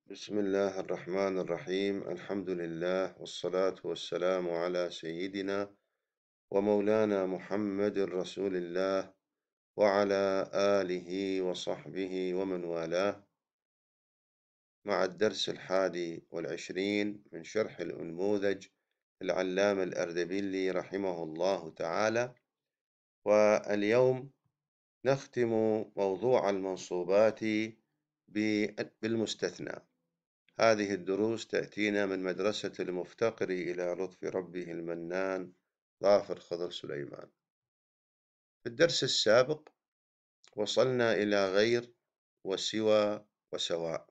بسم الله الرحمن الرحيم، الحمد لله والصلاة والسلام على سيدنا ومولانا محمد رسول الله وعلى آله وصحبه ومن والاه، مع الدرس 21 من شرح الأنموذج العلامة الأردبيلي رحمه الله تعالى. واليوم نختم موضوع المنصوبات بالمستثنى. هذه الدروس تأتينا من مدرسة المفتقر إلى لطف ربه المنان ظافر خضر سليمان. في الدرس السابق وصلنا إلى غير وسوى وسواء.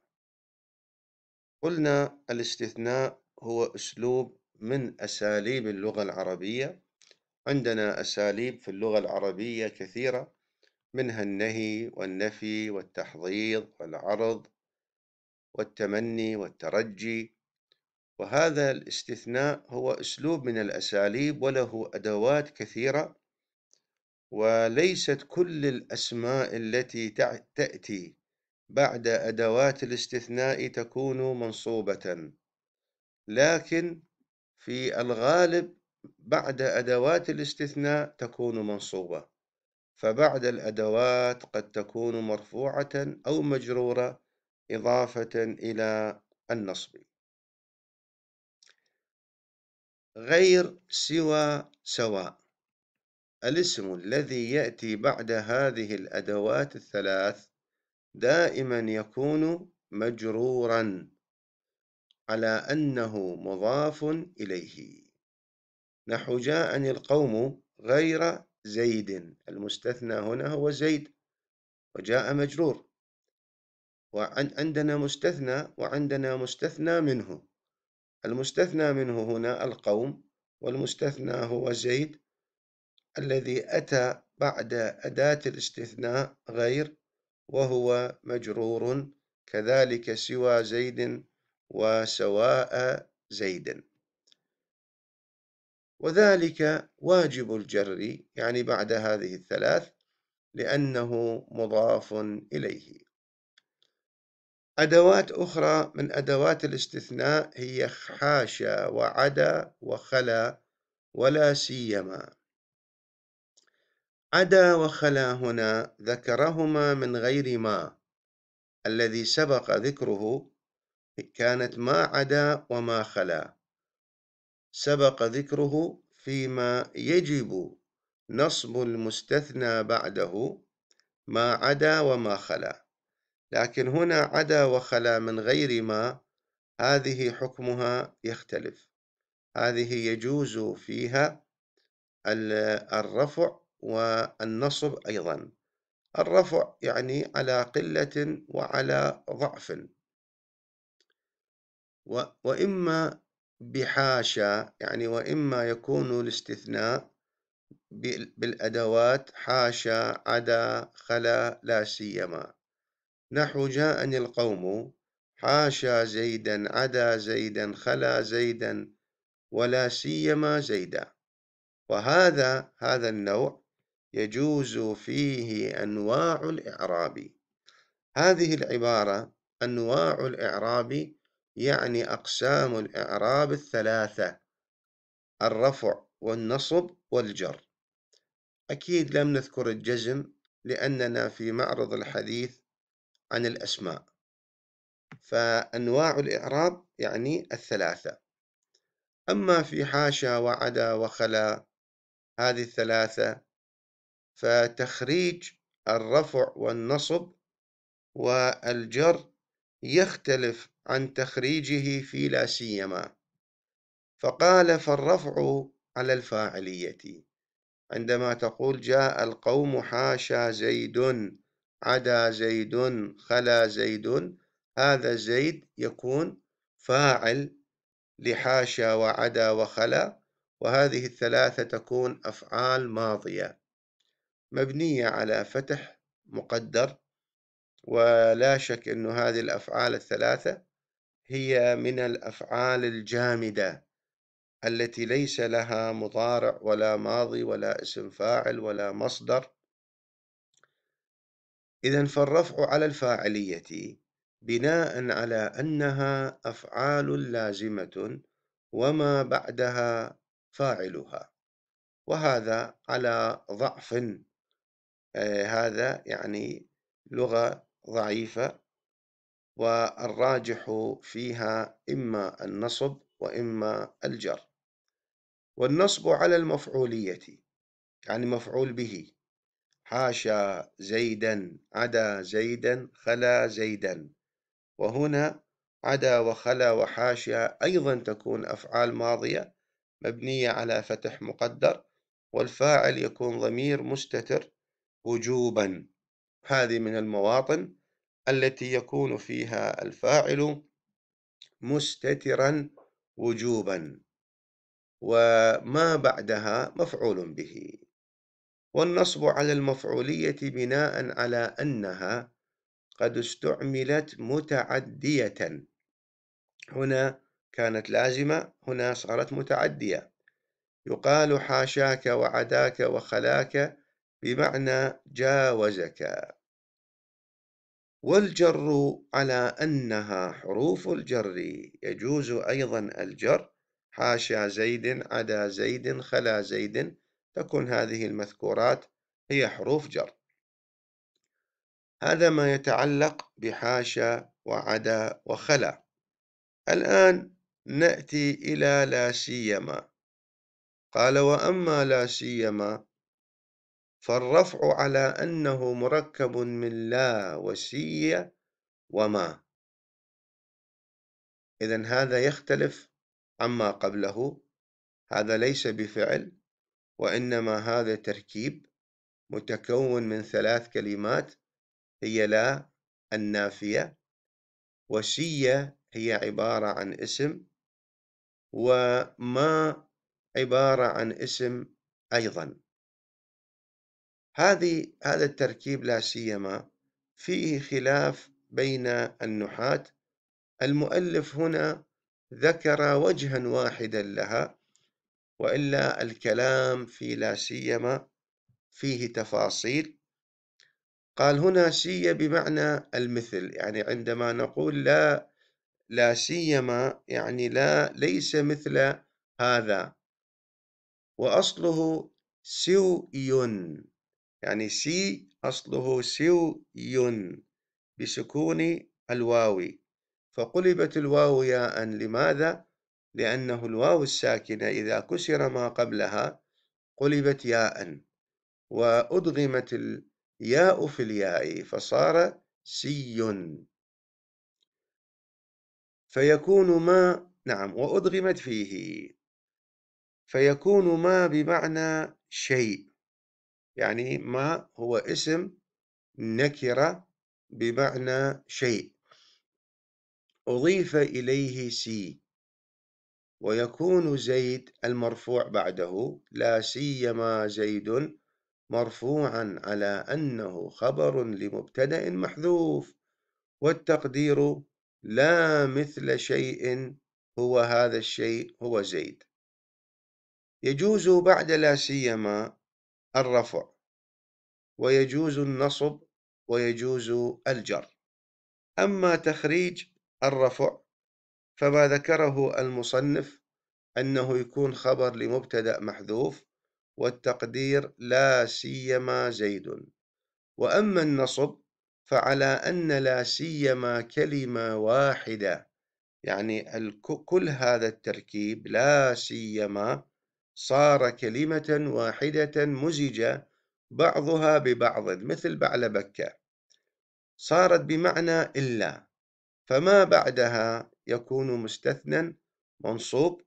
قلنا الاستثناء هو أسلوب من أساليب اللغة العربية. عندنا أساليب في اللغة العربية كثيرة، منها النهي والنفي والتحضيض والعرض والتمني والترجي. وهذا الاستثناء هو أسلوب من الأساليب وله أدوات كثيرة، وليست كل الأسماء التي تأتي بعد أدوات الاستثناء تكون منصوبة، لكن في الغالب بعد أدوات الاستثناء تكون منصوبة، فبعد الأدوات قد تكون مرفوعة أو مجرورة إضافة إلى النصب. غير سوى سواء، الاسم الذي يأتي بعد هذه الأدوات الثلاث دائما يكون مجرورا على أنه مضاف إليه، نحو جاءني القوم غير زيد، المستثنى هنا هو زيد وجاء مجرور، وعندنا مستثنى وعندنا مستثنى منه. المستثنى منه هنا القوم، والمستثنى هو زيد الذي أتى بعد أداة الاستثناء غير وهو مجرور، كذلك سوى زيد وسواء زيد. وذلك واجب الجر، يعني بعد هذه الثلاث، لأنه مضاف إليه. أدوات أخرى من أدوات الاستثناء هي حاشا وعدا وخلا ولا سيما. عدا وخلا هنا ذكرهما من غير ما، الذي سبق ذكره كانت ما عدا وما خلا، سبق ذكره فيما يجب نصب المستثنى بعده ما عدا وما خلا، لكن هنا عدا وخلا من غير ما، هذه حكمها يختلف. هذه يجوز فيها الرفع والنصب أيضا. الرفع يعني على قلة وعلى ضعف، وإما بحاشا، يعني وإما يكون الاستثناء بالأدوات حاشا عدا خلا لا سيما، نحو جاءني القوم حاشا زيدا عدا زيدا خلا زيدا ولا سيما زيدا. وهذا النوع يجوز فيه أنواع الإعراب. هذه العبارة أنواع الإعراب يعني أقسام الإعراب الثلاثة: الرفع والنصب والجر. أكيد لم نذكر الجزم لأننا في معرض الحديث عن الأسماء، فأنواع الإعراب يعني الثلاثة. أما في حاشا وعدا وخلا هذه الثلاثة، فتخريج الرفع والنصب والجر يختلف عن تخريجه في لا سيما. فقال: فالرفع على الفاعلية، عندما تقول جاء القوم حاشا زيد عدا زيد خلا زيد، هذا زيد يكون فاعل لحاشا وعدا وخلا، وهذه الثلاثة تكون أفعال ماضية مبنية على فتح مقدر، ولا شك أن هذه الأفعال الثلاثة هي من الأفعال الجامدة التي ليس لها مضارع ولا ماضي ولا اسم فاعل ولا مصدر. إذن فالرفع على الفاعلية بناء على أنها أفعال لازمة وما بعدها فاعلها، وهذا على ضعف. هذا يعني لغة ضعيفة، والراجح فيها إما النصب وإما الجر. والنصب على المفعولية، يعني مفعول به: حاشا زيدا، عدا زيدا، خلا زيدا. وهنا عدا وخلا وحاشا أيضا تكون أفعال ماضية مبنية على فتح مقدر، والفاعل يكون ضمير مستتر وجوبا. هذه من المواطن التي يكون فيها الفاعل مستترا وجوبا، وما بعدها مفعول به. والنصب على المفعولية بناء على أنها قد استعملت متعدية. هنا كانت لازمة، هنا صارت متعدية. يقال حاشاك وعداك وخلاك بمعنى جاوزك. والجر على أنها حروف الجر، يجوز أيضا الجر: حاشا زيد، عدا زيد، خلا زيد. تكون هذه المذكورات هي حروف جر. هذا ما يتعلق بحاشا وعدا وخلا. الآن نأتي إلى لا سيما. قال: وأما لا سيما فالرفع على أنه مركب من لا وسي وما. إذن هذا يختلف عما قبله. هذا ليس بفعل، وإنما هذا تركيب متكون من 3 كلمات: هي لا النافية، وسي هي عبارة عن اسم، وما عبارة عن اسم أيضا. هذا التركيب لا سيما فيه خلاف بين النحاة. المؤلف هنا ذكر وجها واحدا لها، وإلا الكلام في لا سيما فيه تفاصيل. قال هنا سي بمعنى المثل، يعني عندما نقول لا سيما يعني لا ليس مثل هذا. وأصله سوي، يعني سي أصله سوي بسكون الواو، فقلبت الواو ياء. لماذا؟ لأنه الواو الساكنة إذا كسر ما قبلها قلبت ياء، وأدغمت الياء في الياء فصار سي. فيكون ما، نعم، وأدغمت فيه، فيكون ما بمعنى شيء. يعني ما هو اسم نكرة بمعنى شيء أضيف إليه سي. ويكون زيد المرفوع بعده: لا سيما زيد، مرفوعا على أنه خبر لمبتدأ محذوف، والتقدير لا مثل شيء، هو هذا الشيء هو زيد. يجوز بعد لا سيما الرفع، ويجوز النصب، ويجوز الجر. أما تخريج الرفع فما ذكره المصنف أنه يكون خبر لمبتدأ محذوف، والتقدير لا سيما زيد. وأما النصب فعلى أن لا سيما كلمة واحدة، يعني كل هذا التركيب لا سيما صار كلمة واحدة مزجة بعضها ببعض، مثل بعلبكة صارت بمعنى إلا، فما بعدها يكون مستثنى منصوب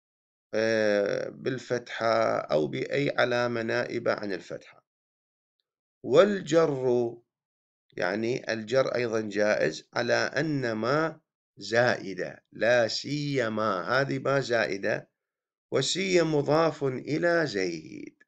بالفتحة أو بأي علامة نائبة عن الفتحة. والجر، يعني الجر أيضا جائز على أن ما زائدة. لا سيما هذه ما زائدة، وسي مضاف إلى زيد.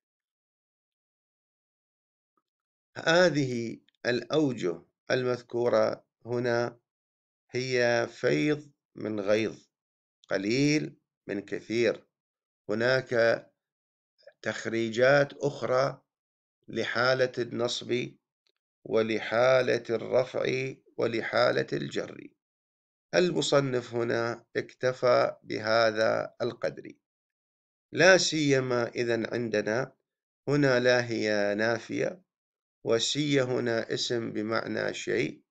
هذه الأوجه المذكورة هنا هي فيض من غيض، قليل من كثير. هناك تخريجات أخرى لحالة النصب ولحالة الرفع ولحالة الجر. المصنف هنا اكتفى بهذا القدر، لا سيما إذا عندنا هنا لا هي نافية، وسي هنا اسم بمعنى شيء،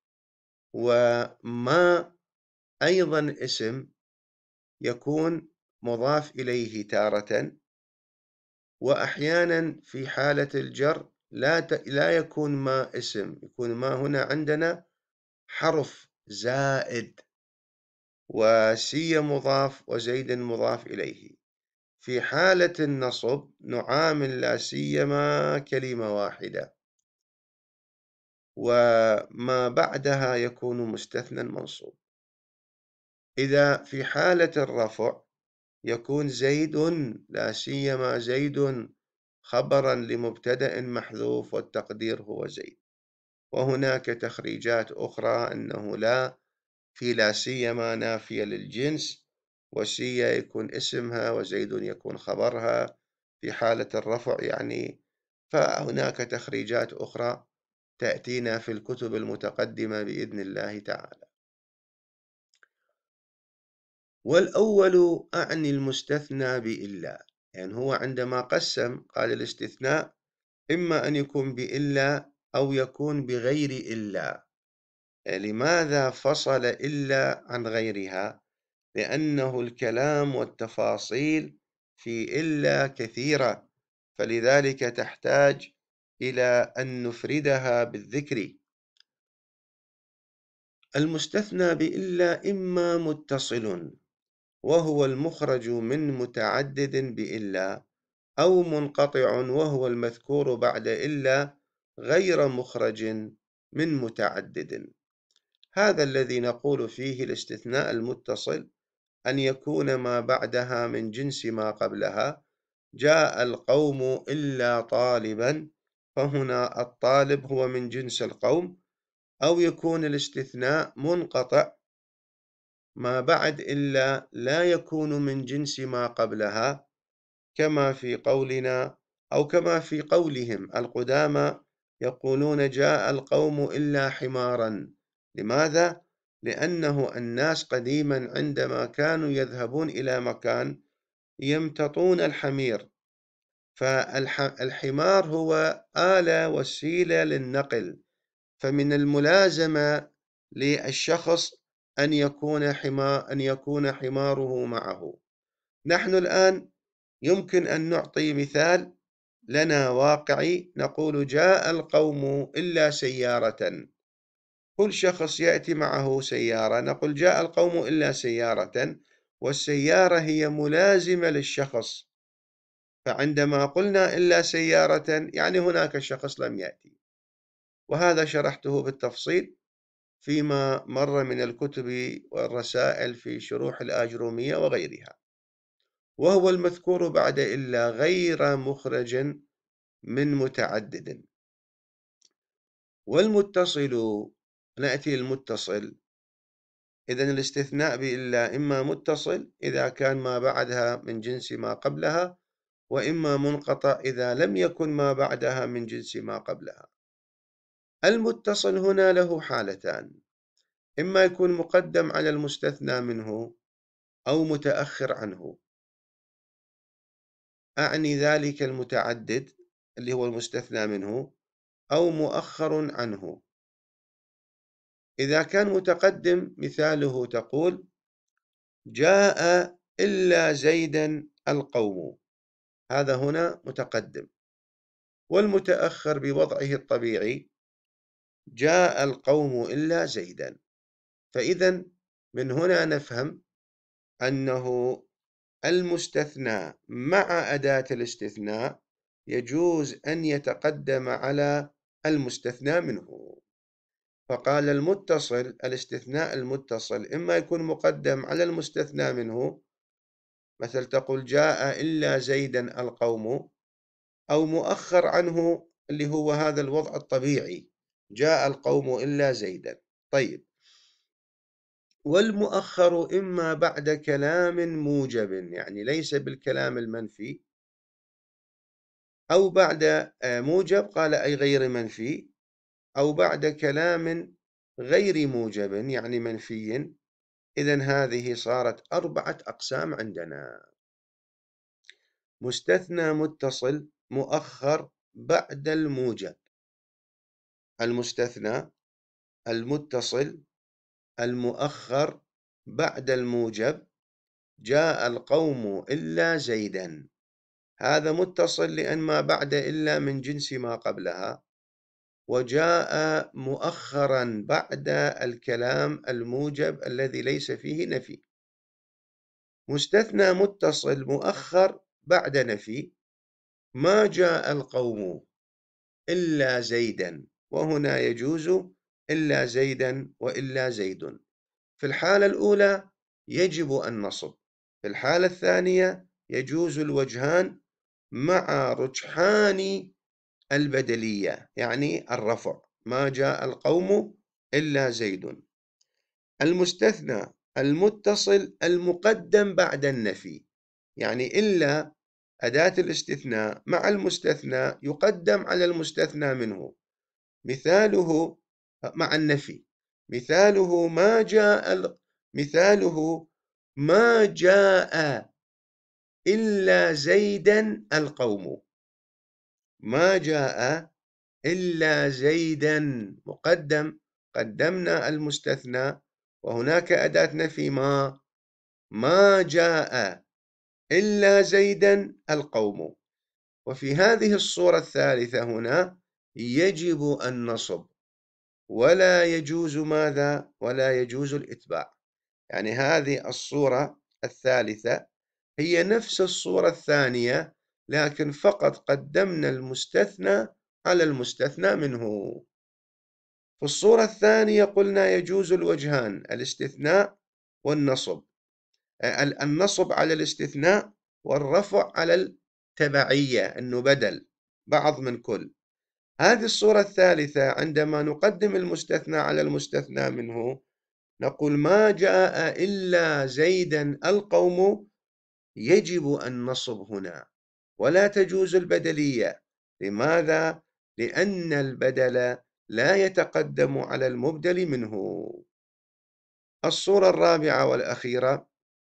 وما أيضا اسم يكون مضاف إليه تارة، وأحيانا في حالة الجر لا يكون ما اسم، يكون ما هنا عندنا حرف زائد، وسي مضاف وزيد مضاف إليه. في حالة النصب نعامل لا سيما كلمة واحدة، وما بعدها يكون مستثنى منصوب. إذا في حالة الرفع يكون زيد لا سيما زيد خبرا لمبتدأ محذوف والتقدير هو زيد. وهناك تخريجات أخرى أنه لا في لا سيما نافية للجنس، وسي يكون اسمها وزيد يكون خبرها في حالة الرفع يعني. فهناك تخريجات أخرى تأتينا في الكتب المتقدمة بإذن الله تعالى. والأول أعني المستثنى بإلا، يعني هو عندما قسم قال الاستثناء إما أن يكون بإلا أو يكون بغير إلا. لماذا فصل إلا عن غيرها؟ لأنه الكلام والتفاصيل في إلا كثيرة، فلذلك تحتاج إلى أن نفردها بالذكر. المستثنى بإلا إما متصل وهو المخرج من متعدد بإلا، أو منقطع وهو المذكور بعد إلا غير مخرج من متعدد. هذا الذي نقول فيه الاستثناء المتصل، أن يكون ما بعدها من جنس ما قبلها. جاء القوم إلا طالبا، فهنا الطالب هو من جنس القوم. أو يكون الاستثناء منقطع، ما بعد إلا لا يكون من جنس ما قبلها، كما في قولنا أو كما في قولهم القدامى يقولون جاء القوم إلا حمارا. لماذا؟ لأنه الناس قديما عندما كانوا يذهبون إلى مكان يمتطون الحمير، فالحمار هو آلة وسيلة للنقل، فمن الملازمة للشخص أن يكون حماره معه. نحن الآن يمكن أن نعطي مثال لنا واقعي، نقول جاء القوم إلا سيارة. كل شخص يأتي معه سيارة، نقول جاء القوم إلا سيارة، والسيارة هي ملازمة للشخص، فعندما قلنا إلا سيارة يعني هناك شخص لم يأتي. وهذا شرحته بالتفصيل فيما مر من الكتب والرسائل في شروح الآجرومية وغيرها. وهو المذكور بعد إلا غير مخرج من متعدد. والمتصل، نأتي المتصل. إذن الاستثناء بإلا إما متصل إذا كان ما بعدها من جنس ما قبلها، وإما منقطع إذا لم يكن ما بعدها من جنس ما قبلها. المتصل هنا له حالتان، إما يكون مقدم على المستثنى منه أو متأخر عنه. أعني ذلك المتعدد اللي هو المستثنى منه، أو مؤخر عنه. إذا كان متقدم مثاله تقول جاء إلا زيدا القوم، هذا هنا متقدم. والمتأخر بوضعه الطبيعي جاء القوم إلا زيدا. فإذا من هنا نفهم أنه المستثنى مع أداة الاستثناء يجوز أن يتقدم على المستثنى منه. فقال المتصل، الاستثناء المتصل إما يكون مقدم على المستثنى منه، مثل تقول جاء إلا زيدا القوم، أو مؤخر عنه اللي هو هذا الوضع الطبيعي جاء القوم إلا زيدا. طيب، والمؤخر إما بعد كلام موجب، يعني ليس بالكلام المنفي، أو بعد موجب قال أي غير منفي، أو بعد كلام غير موجب يعني منفي. إذن هذه صارت 4 أقسام عندنا: مستثنى متصل مؤخر بعد الموجب، المستثنى المتصل المؤخر بعد الموجب، جاء القوم إلا زيدا. هذا متصل لأن ما بعد إلا من جنس ما قبلها، وجاء مؤخرا بعد الكلام الموجب الذي ليس فيه نفي. مستثنى متصل مؤخر بعد نفي: ما جاء القوم إلا زيدا، وهنا يجوز إلا زيدا وإلا زيد. في الحالة الأولى يجب النصب، في الحالة الثانية يجوز الوجهان مع رجحان البدلية يعني الرفع: ما جاء القوم إلا زيد. المستثنى المتصل المقدم بعد النفي، يعني إلا أداة الاستثناء مع المستثنى يقدم على المستثنى منه، مثاله مع النفي، مثاله ما جاء إلا زيدا القوم، ما جاء إلا زيدا مقدم، قدمنا المستثنى وهناك أداة نفي ما جاء إلا زيدا القوم. وفي هذه الصورة الثالثة هنا يجب النصب، ولا يجوز ماذا؟ ولا يجوز الإتباع. يعني هذه الصورة الثالثة هي نفس الصورة الثانية، لكن فقط قدمنا المستثنى على المستثنى منه. في الصورة الثانية قلنا يجوز الوجهان: الاستثناء والنصب، النصب على الاستثناء والرفع على التبعية أنه بدل بعض من كل. هذه الصورة الثالثة عندما نقدم المستثنى على المستثنى منه نقول ما جاء إلا زيدا القوم، يجب النصب هنا ولا تجوز البدلية. لماذا؟ لأن البدل لا يتقدم على المبدل منه. الصورة الرابعة والأخيرة: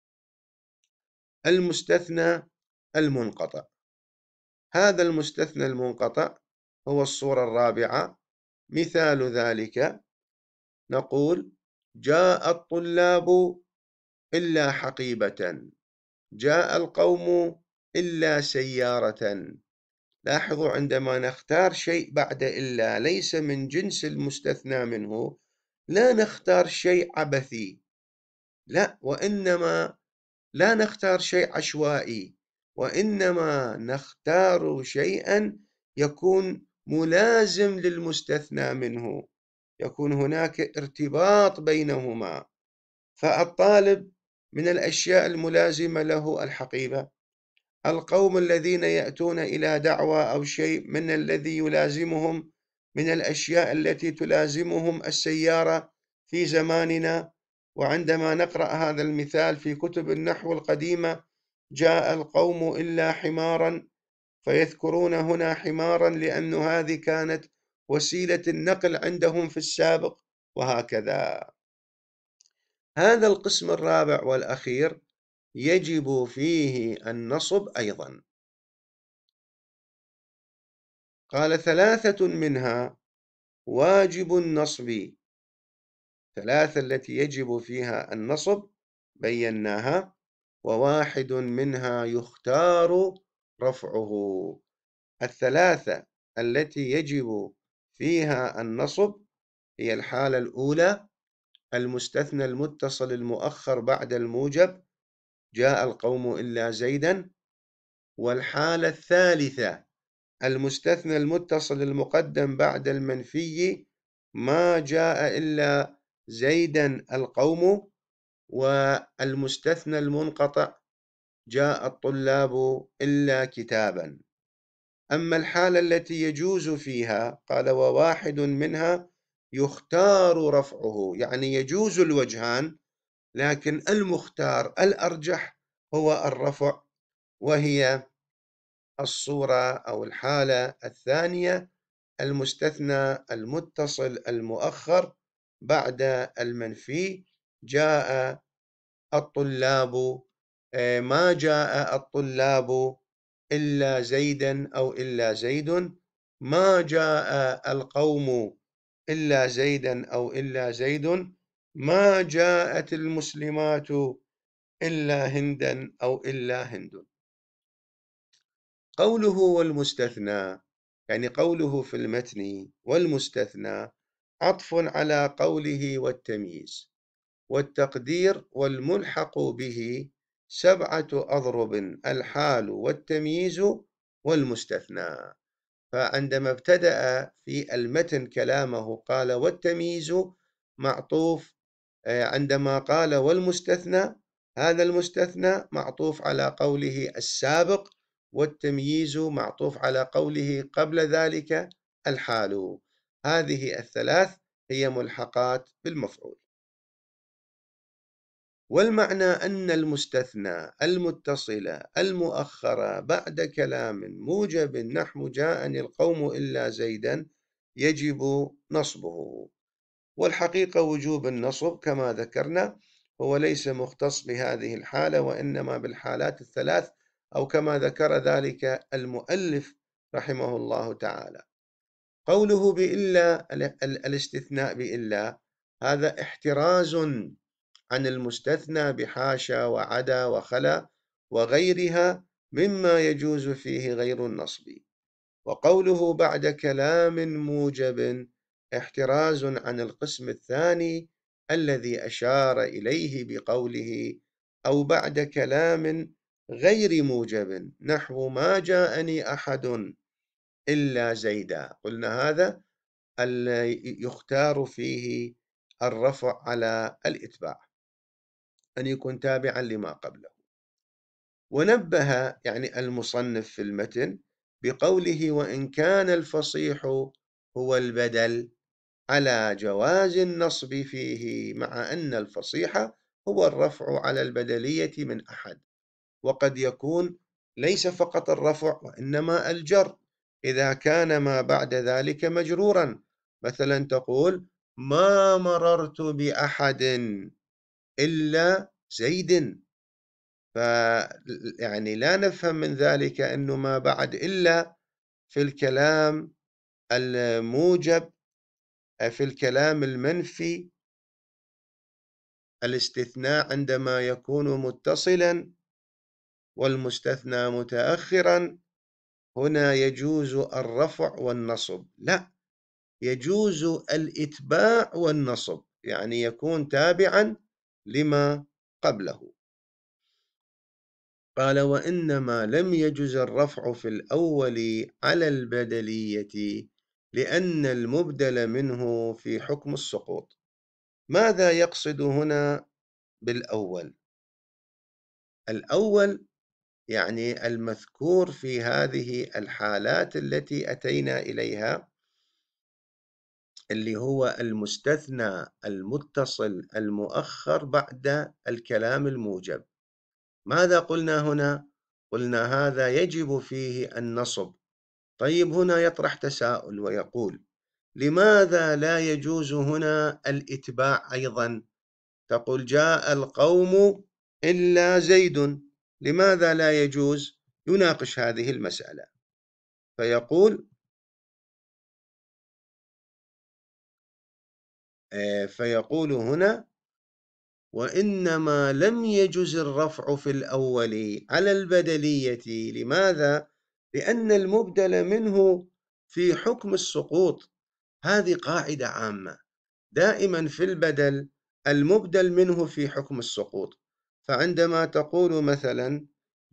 المستثنى المنقطع. هذا المستثنى المنقطع هو الصورة الرابعة. مثال ذلك نقول جاء الطلاب إلا حقيبة، جاء القوم إلا سيارة. لاحظوا عندما نختار شيء بعد إلا ليس من جنس المستثنى منه لا نختار شيء عبثي، لا، وإنما لا نختار شيء عشوائي، وإنما نختار شيئا يكون ملازم للمستثنى منه، يكون هناك ارتباط بينهما. فالطالب من الأشياء الملازمة له الحقيبة، القوم الذين يأتون إلى دعوة أو شيء من الذي يلازمهم من الأشياء التي تلازمهم السيارة في زماننا. وعندما نقرأ هذا المثال في كتب النحو القديمة جاء القوم إلا حمارا، فيذكرون هنا حمارا لأن هذه كانت وسيلة النقل عندهم في السابق، وهكذا. هذا القسم الرابع والأخير يجب فيه النصب أيضا. قال 3 منها واجب النصب، 3 التي يجب فيها النصب بيناها، و1 منها يختار رفعه. 3 التي يجب فيها النصب هي الحالة الأولى: المستثنى المتصل المؤخر بعد الموجب، جاء القوم إلا زيدا. والحالة الثالثة: المستثنى المتصل المقدم بعد المنفي، ما جاء إلا زيدا القوم. والمستثنى المنقطع: جاء الطلاب إلا كتابا. أما الحالة التي يجوز فيها قال و1 منها يختار رفعه، يعني يجوز الوجهان لكن المختار الأرجح هو الرفع، وهي الصورة أو الحالة الثانية: المستثنى المتصل المؤخر بعد المنفي جاء الطلاب، ما جاء الطلاب إلا زيدا أو إلا زيد، ما جاء القوم إلا زيدا أو إلا زيد، ما جاءت المسلمات إلا هندا أو إلا هند. قوله والمستثنى، يعني قوله في المتن والمستثنى عطف على قوله والتمييز، والتقدير والملحق به 7 أضرب: الحال والتمييز والمستثنى. فعندما ابتدأ في المتن كلامه قال والتمييز معطوف، عندما قال والمستثنى، هذا المستثنى معطوف على قوله السابق، والتمييز معطوف على قوله قبل ذلك الحال. هذه الثلاث هي ملحقات بالمفعول. والمعنى أن المستثنى المتصل المؤخر بعد كلام موجب نحو جاءني القوم إلا زيدا يجب نصبه. والحقيقة وجوب النصب كما ذكرنا هو ليس مختص بهذه الحالة، وإنما بالحالات الثلاث، أو كما ذكر ذلك المؤلف رحمه الله تعالى. قوله بإلا، الاستثناء بإلا هذا احتراز عن المستثنى بحاشا وعدا وخلا وغيرها مما يجوز فيه غير النصب. وقوله بعد كلام موجب احتراز عن القسم الثاني الذي أشار إليه بقوله أو بعد كلام غير موجب نحو ما جاءني أحد إلا زيدا. قلنا هذا يختار فيه الرفع على الإتباع، أن يكون تابعا لما قبله. ونبه يعني المصنف في المتن بقوله وإن كان الفصيح هو البدل على جواز النصب فيه، مع أن الفصيح هو الرفع على البدلية من أحد، وقد يكون ليس فقط الرفع وإنما الجر إذا كان ما بعد ذلك مجرورا. مثلا تقول ما مررت بأحد إلا زيد، يعني لا نفهم من ذلك أنه ما بعد إلا في الكلام الموجب، في الكلام المنفي الاستثناء عندما يكون متصلا والمستثنى متأخرا هنا يجوز الرفع والنصب، لا، يجوز الإتباع والنصب، يعني يكون تابعا لما قبله. قال وإنما لم يجز الرفع في الأول على البدلية لأن المبدل منه في حكم السقوط. ماذا يقصد هنا بالأول؟ الأول يعني المذكور في هذه الحالات التي أتينا إليها، اللي هو المستثنى المتصل المؤخر بعد الكلام الموجب. ماذا قلنا هنا؟ قلنا هذا يجب فيه النصب. طيب هنا يطرح تساؤل ويقول لماذا لا يجوز هنا الإتباع أيضا؟ تقول جاء القوم إلا زيد، لماذا لا يجوز؟ يناقش هذه المسألة فيقول هنا وإنما لم يجز الرفع في الأول على البدلية. لماذا؟ لأن المبدل منه في حكم السقوط. هذه قاعدة عامة، دائما في البدل المبدل منه في حكم السقوط. فعندما تقول مثلا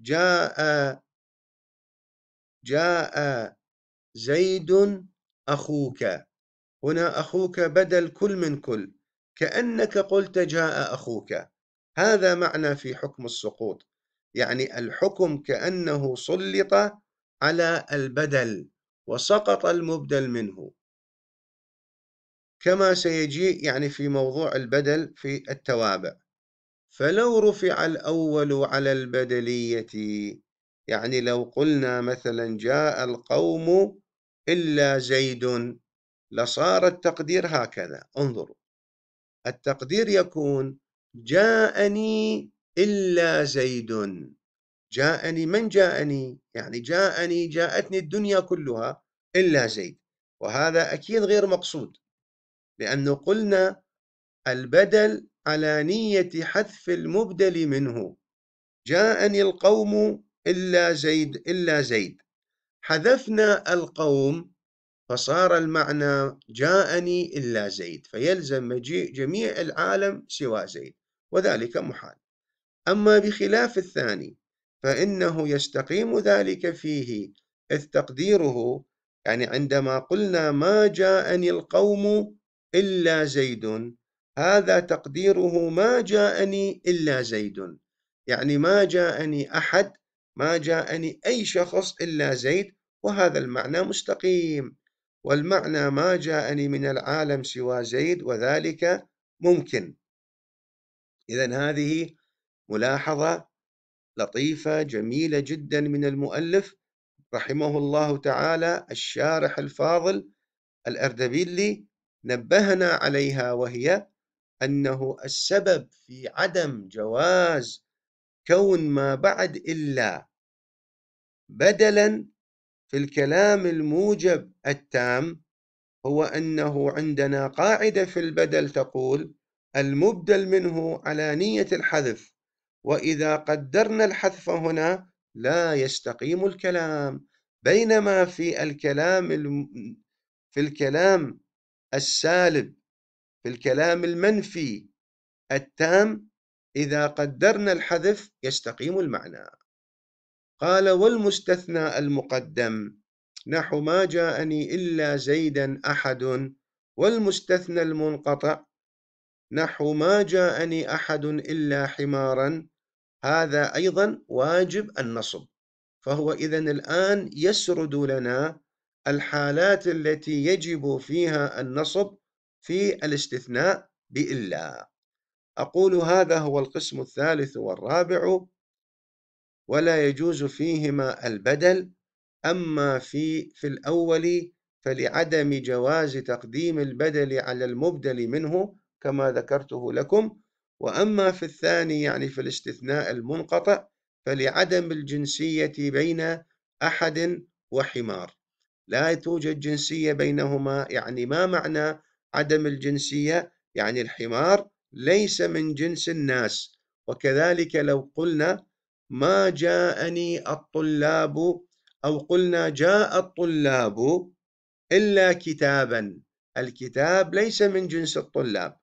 جاء زيد أخوك، هنا أخوك بدل كل من كل، كأنك قلت جاء أخوك. هذا معنى في حكم السقوط، يعني الحكم كأنه سلط على البدل وسقط المبدل منه، كما سيجي يعني في موضوع البدل في التوابع. فلو رفع الأول على البدلية، يعني لو قلنا مثلا جاء القوم إلا زيد، لصار التقدير هكذا. انظروا، التقدير يكون جاءني إلا زيد. جاءني، من جاءني؟ يعني جاءتني الدنيا كلها إلا زيد، وهذا أكيد غير مقصود، لأنه قلنا البدل على نية حذف المبدل منه. جاءني القوم إلا زيد، حذفنا القوم فصار المعنى جاءني إلا زيد، فيلزم مجيء جميع العالم سوى زيد، وذلك محال. أما بخلاف الثاني فإنه يستقيم ذلك فيه، إذ تقديره يعني عندما قلنا ما جاءني القوم إلا زيد، هذا تقديره ما جاءني إلا زيد، يعني ما جاءني أحد، ما جاءني أي شخص إلا زيد، وهذا المعنى مستقيم. والمعنى ما جاءني من العالم سوى زيد، وذلك ممكن. إذن هذه ملاحظة لطيفة جميلة جدا من المؤلف رحمه الله تعالى الشارح الفاضل الأردبيلي، نبهنا عليها، وهي أنه السبب في عدم جواز كون ما بعد إلا بدلا في الكلام الموجب التام هو أنه عندنا قاعدة في البدل تقول المبدل منه على نية الحذف، وإذا قدرنا الحذف هنا لا يستقيم الكلام، بينما في الكلام السالب، في الكلام المنفي التام، إذا قدرنا الحذف يستقيم المعنى. قال والمستثنى المقدم نحو ما جاءني إلا زيدا أحد، والمستثنى المنقطع نحو ما جاءني أحد إلا حمارا، هذا أيضا واجب النصب. فهو إذن الآن يسرد لنا الحالات التي يجب فيها النصب في الاستثناء بإلا. أقول هذا هو القسم الثالث والرابع، ولا يجوز فيهما البدل. أما في الأول فلعدم جواز تقديم البدل على المبدل منه كما ذكرته لكم، وأما في الثاني يعني في الاستثناء المنقطع فلعدم الجنسية بين أحد وحمار، لا توجد جنسية بينهما. يعني ما معنى عدم الجنسية؟ يعني الحمار ليس من جنس الناس. وكذلك لو قلنا ما جاءني الطلاب، أو قلنا جاء الطلاب إلا كتابا، الكتاب ليس من جنس الطلاب،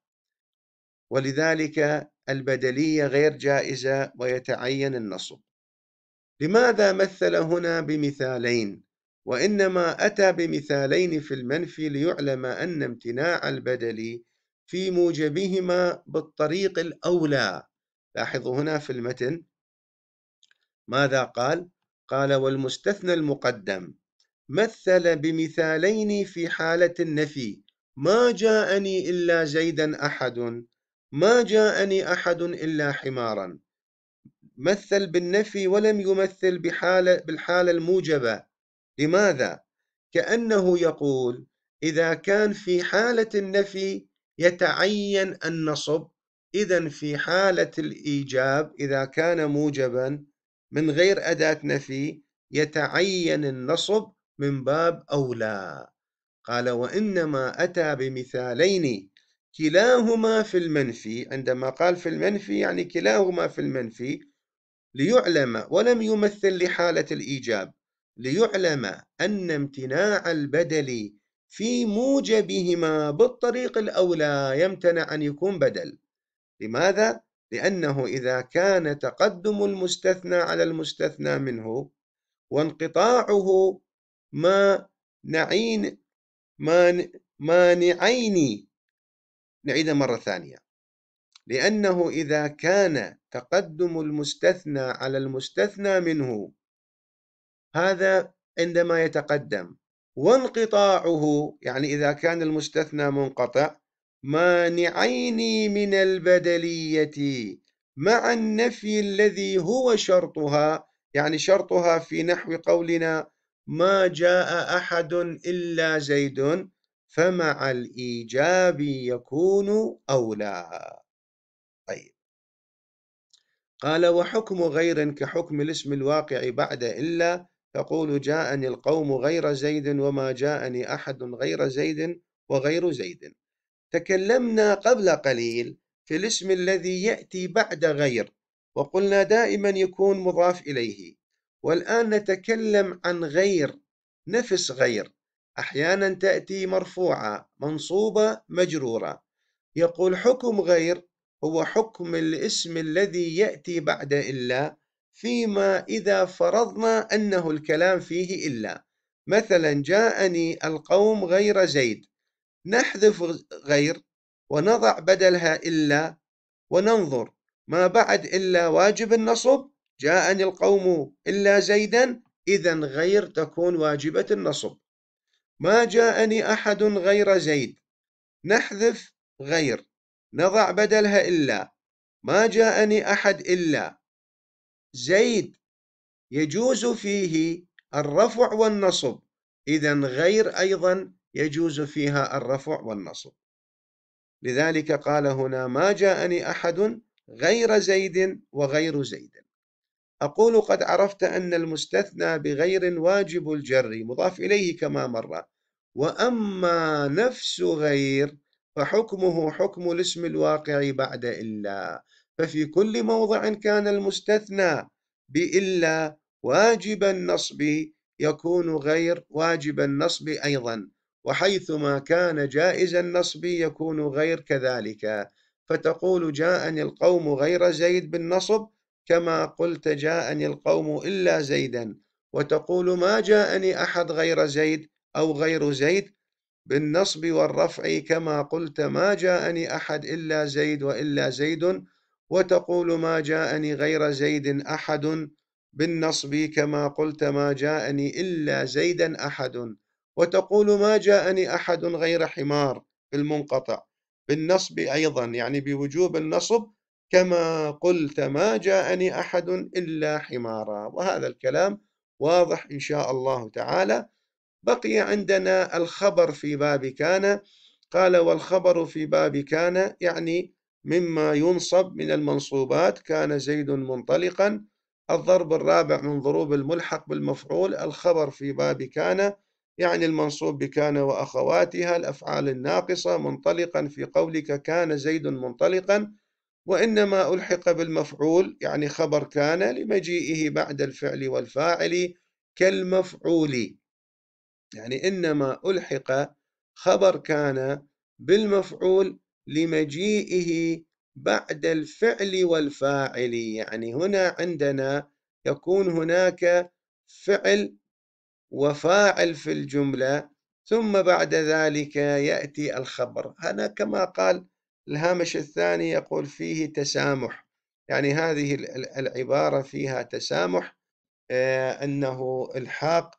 ولذلك البدلية غير جائزة ويتعين النصب. لماذا مثل هنا بمثالين، وإنما أتى بمثالين في المنفي ليعلم أن امتناع البدل في موجبهما بالطريق الأولى؟ لاحظوا هنا في المتن ماذا قال؟ قال والمستثنى المقدم مثل بمثالين في حالة النفي، ما جاءني إلا زيدا أحد، ما جاءني أحد إلا حمارا. مثل بالنفي ولم يمثل بالحالة الموجبة. لماذا؟ كأنه يقول إذا كان في حالة النفي يتعين النصب، إذن في حالة الإيجاب إذا كان موجبا من غير أداة نفي يتعين النصب من باب أولى. قال وإنما أتى بمثالين كلاهما في المنفي، عندما قال في المنفي يعني كلاهما في المنفي، ليعلم، ولم يمثل لحالة الإيجاب، ليعلم أن امتناع البدل في موجبهما بالطريق الأولى يمتنع أن يكون بدل. لماذا؟ لأنه إذا كان تقدم المستثنى على المستثنى منه وانقطاعه مانعين، نعيد مرة ثانية، لأنه إذا كان تقدم المستثنى على المستثنى منه، هذا عندما يتقدم، وانقطاعه يعني إذا كان المستثنى منقطع، مانعين من البدلية مع النفي الذي هو شرطها، يعني شرطها في نحو قولنا ما جاء أحد إلا زيد، فمع الإيجاب يكون أولى. طيب، قال وحكم غير كحكم الاسم الواقع بعد إلا، تقول جاءني القوم غير زيد وما جاءني أحد غير زيد وغير زيد. تكلمنا قبل قليل في الاسم الذي يأتي بعد غير، وقلنا دائما يكون مضاف إليه، والآن نتكلم عن غير، نفس غير، أحيانا تأتي مرفوعة منصوبة مجرورة. يقول حكم غير هو حكم الاسم الذي يأتي بعد إلا، فيما إذا فرضنا أنه الكلام فيه إلا. مثلا جاءني القوم غير زيد، نحذف غير ونضع بدلها إلا، وننظر ما بعد إلا واجب النصب، جاءني القوم إلا زيدا، إذا غير تكون واجبة النصب. ما جاءني أحد غير زيد، نحذف غير نضع بدلها إلا، ما جاءني أحد إلا زيد، يجوز فيه الرفع والنصب، إذا غير أيضا يجوز فيها الرفع والنصب. لذلك قال هنا ما جاءني أحد غير زيد وغير زيد. أقول قد عرفت أن المستثنى بغير واجب الجر مضاف إليه كما مر، وأما نفس غير فحكمه حكم الاسم الواقع بعد إلا، ففي كل موضع كان المستثنى بإلا واجب النصب يكون غير واجب النصب أيضا، وحيثما كان جائز النصب يكون غير كذلك. فتقول جاءني القوم غير زيد بالنصب كما قلت جاءني القوم إلا زيدا، وتقول ما جاءني أحد غير زيد أو غير زيد بالنصب والرفع كما قلت ما جاءني أحد إلا زيد وإلا زيد، وتقول ما جاءني غير زيد أحد بالنصب كما قلت ما جاءني إلا زيدا أحد، وتقول ما جاءني أحد غير حمار بالمنقطع بالنصب أيضا، يعني بوجوب النصب كما قلت ما جاءني أحد إلا حمارا. وهذا الكلام واضح إن شاء الله تعالى. بقي عندنا الخبر في باب كان. قال والخبر في باب كان يعني مما ينصب من المنصوبات، كان زيد منطلقا. الضرب الرابع من ضروب الملحق بالمفعول، الخبر في باب كان يعني المنصوب بكان وأخواتها الأفعال الناقصة، منطلقا في قولك كان زيد منطلقا، وإنما ألحق بالمفعول يعني خبر كان لمجيئه بعد الفعل والفاعل كالمفعول، يعني إنما ألحق خبر كان بالمفعول لمجيئه بعد الفعل والفاعل، يعني هنا عندنا يكون هناك فعل وفاعل في الجملة، ثم بعد ذلك يأتي الخبر. هنا كما قال الهامش الثاني يقول فيه تسامح، يعني هذه العبارة فيها تسامح، أنه الحاق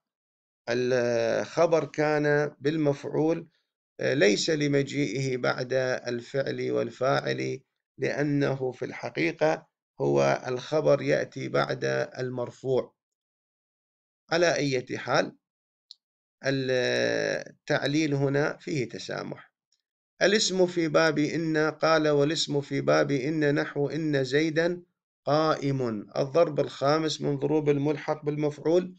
الخبر كان بالمفعول ليس لمجيئه بعد الفعل والفاعل، لأنه في الحقيقة هو الخبر يأتي بعد المرفوع. على أي حال التعليل هنا فيه تسامح. الاسم في باب إن، قال والاسم في باب إن نحو إن زيدا قائم. الضرب الخامس من ضروب الملحق بالمفعول،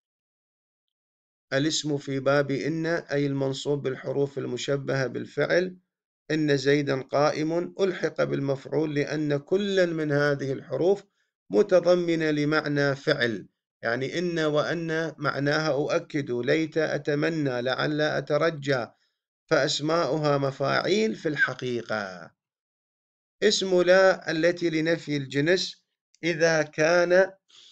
الاسم في باب إن أي المنصوب بالحروف المشبهة بالفعل، إن زيدا قائم ألحق بالمفعول لأن كلا من هذه الحروف متضمنة لمعنى فعل، يعني إن وأن معناها أؤكد ليت أتمنى لعل أترجى، فأسماؤها مفاعيل في الحقيقة. اسم لا التي لنفي الجنس إذا كان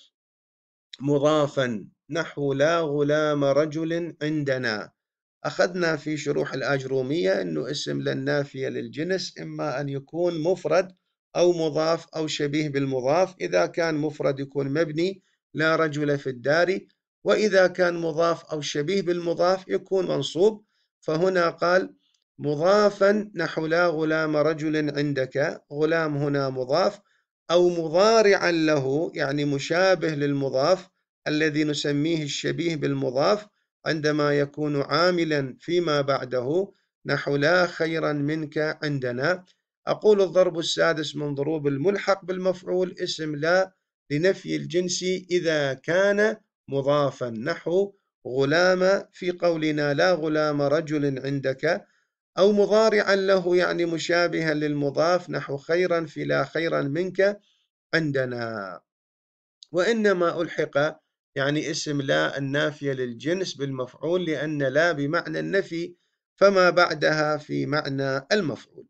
مضافا نحو لا غلام رجل عندنا. أخذنا في شروح الآجرومية أنه اسم لا النافية للجنس إما أن يكون مفرد أو مضاف أو شبيه بالمضاف. إذا كان مفرد يكون مبني لا رجل في الدار، وإذا كان مضاف أو شبيه بالمضاف يكون منصوب. فهنا قال مضافا نحو لا غلام رجل عندك، غلام هنا مضاف، أو مضارعا له يعني مشابه للمضاف الذي نسميه الشبيه بالمضاف، عندما يكون عاملا فيما بعده، نحو لا خيرا منك عندنا. أقول الضرب السادس من ضروب الملحق بالمفعول اسم لا لنفي الجنس إذا كان مضافا، نحو غلام في قولنا لا غلام رجل عندك، أو مضارعا له يعني مشابها للمضاف، نحو خيرا في لا خيرا منك عندنا. وإنما ألحق يعني اسم لا النافية للجنس بالمفعول، لأن لا بمعنى النفي، فما بعدها في معنى المفعول.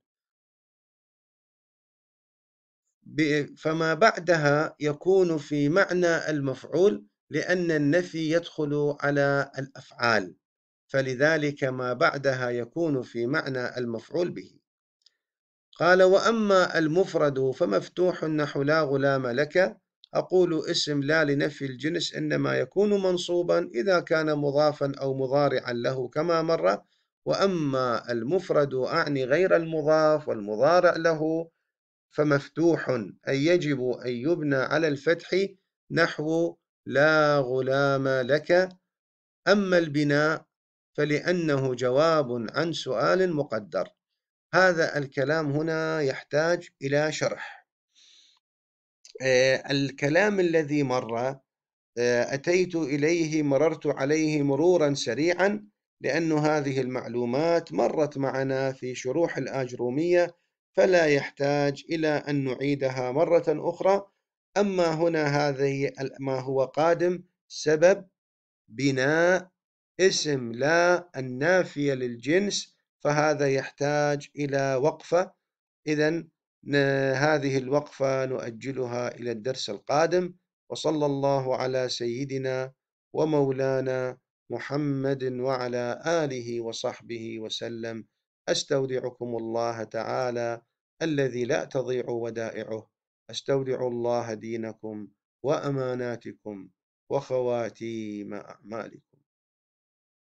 فما بعدها يكون في معنى المفعول، لأن النفي يدخل على الأفعال، فلذلك ما بعدها يكون في معنى المفعول به. قال: وأما المفرد فمفتوح، نحو لا غلام لك. أقول اسم لا لنفي الجنس إنما يكون منصوبا إذا كان مضافا أو مضارعا له كما مر. وأما المفرد أعني غير المضاف والمضارع له فمفتوح، أي يجب أن يبنى على الفتح، نحو لا غلام لك. أما البناء فلأنه جواب عن سؤال مقدر. هذا الكلام هنا يحتاج إلى شرح. الكلام الذي مر أتيت إليه، مررت عليه مرورا سريعا، لأن هذه المعلومات مرت معنا في شروح الآجرومية، فلا يحتاج إلى أن نعيدها مرة أخرى. أما هنا هذه ما هو قادم، سبب بناء اسم لا النافية للجنس، فهذا يحتاج إلى وقفة. إذن هذه الوقفة نؤجلها إلى الدرس القادم. وصلى الله على سيدنا ومولانا محمد وعلى آله وصحبه وسلم. أستودعكم الله تعالى الذي لا تضيع ودائعه. أستودع الله دينكم وأماناتكم وخواتيم أعمالكم.